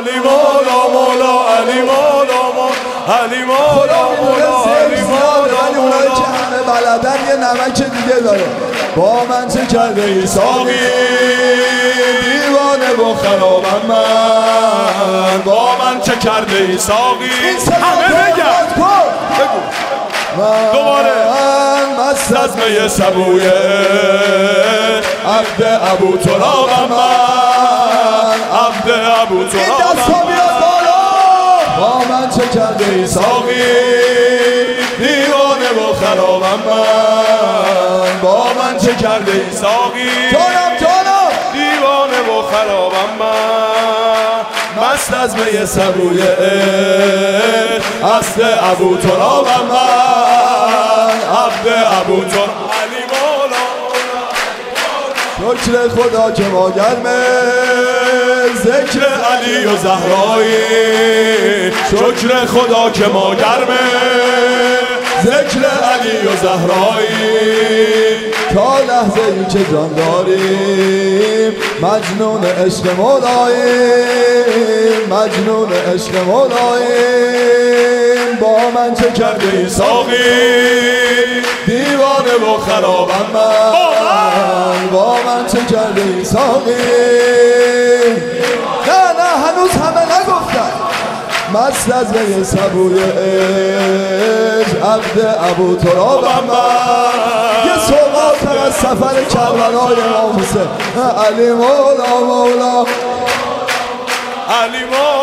علی مولا مولا علی مولا مولا علی مولا مولا علی مولا ولی اونایی که همه بلدن یه نمک دیگه داره. با من چه کرده ای ساقی دیوانه و خرابم من، با من چه کرده ای ساقی. همه بگم بگو دوباره. من مست از می سبوی عبد ابو ترابم من، عبد ابو ترابم من. با من چه کرده ای ساقی دیوانه و خرابم من، با من چه کرده ای ساقی جانم دیوانه و خرابم من، مست از می سبوی عبد ابو ترابم من، عبد ابو ترابم. علی مولا شکر خدا که ما گرمه ذکر علی و زهرایی، شکر خدا که ما گرمه ذکر علی و زهرایی. تا لحظه ای که جان داریم مجنون عشق مولاییم، مجنون عشق مولاییم. با من چه کرده ای ساقی دیوانه و خرابم من، با من چه کرده ای ساقی. نه هنوز همه نگفتن. مست از می سبوی عبد ابو ترابم من، یه سوقات از سفر کربلای امام حسین. علی مولا مولا علی مولا